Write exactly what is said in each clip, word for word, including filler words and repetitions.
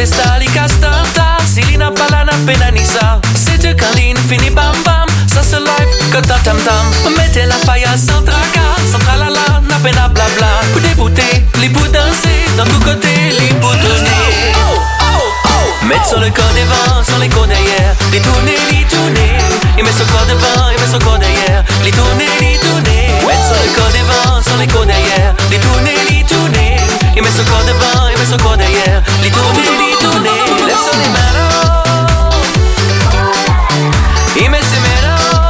festa, li castanta. Si li n'a pas la n'a pena ni ça. C'est de Caline, fini bam bam. Ça se live, que tam tam tam. Mettez la faille sans tracas, sans tralala, n'a pena blabla. Pour débouter, li pour danser, dans tout côté, li pour tourner. Mettre sur le corps devant, sur les corps derrière. Les tourner, les tourner. Il met son corps devant, il met son corps derrière. Les tourner, les tourner. Mettre sur le corps devant, sur les corps derrière. Les tourner, les tourner. Il met son corps devant, il met son corps derrière. Les tourner, les tourner. Lève sur les mains. Il met ses mains.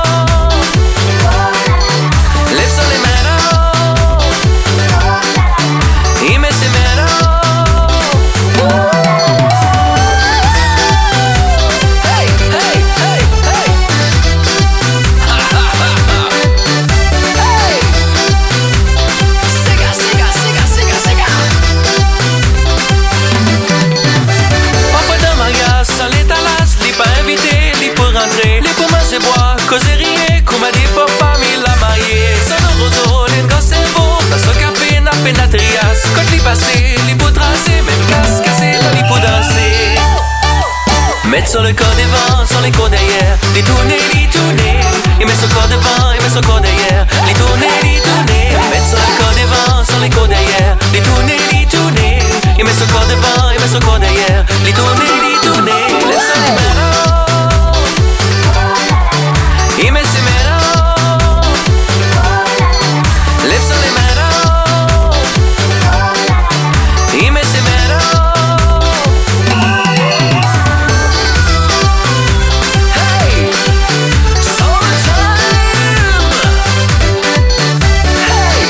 Lève sur les mains. Il met ses mains. Les pour manger boire, causer rire, comme a dit pour famille la mariée. Sans le roseau, les gars c'est beau. Dans ce café, n'a pénatrias. Quand l'y passer, les pour tracer, même casse cassé, les pour danser. Mettre sur le corps devant, sur les corps derrière. Les tourner, les tourner. Il met son corps devant, il met son corps derrière. Les tourner, les tourner. Mettre sur le corps devant, sur les corps derrière. Les tourner, les tourner. Il met son corps devant, il met son corps derrière. Les tourner, les tourner. Lève sur les mains. Il met ses mains. Lève sur les mains. Il met ses mains. Hey, soul time. Hey,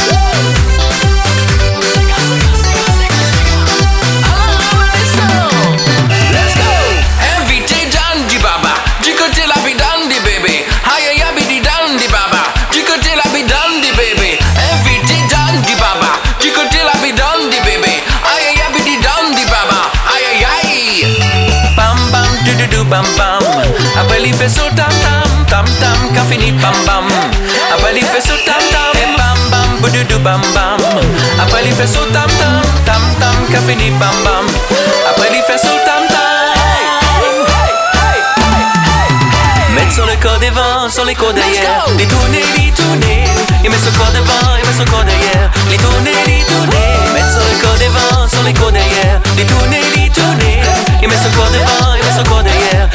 let's go. Invité Dandy Baba, du côté la vie Dandy baby. Aïe aïe bidi Dandy Baba, du côté la vie Dandy baby. Invité Dandy Baba, du côté la vie Dandy baby. Aïe aïe bidi Dandy Baba, aïe aïe aïe. Bam bam du du du bam bam. Après il fait son tam tam tam tam, qu'a fini bam bam. Après il fait son tam tam et bam bam bu du du bam bam. Après il fait son tam tam tam tam, qu'a fini bam bam. Après il fait son tam tam. Mettre sur le corps devant, sur les corps derrière. Les tourner, les tourner. Il met son corps devant, il met son corps derrière. Les tourner, les tourner. Mettre sur le corps devant, sur les corps derrière. Les tourner, les tourner. Il met son corps devant, il met son corps derrière.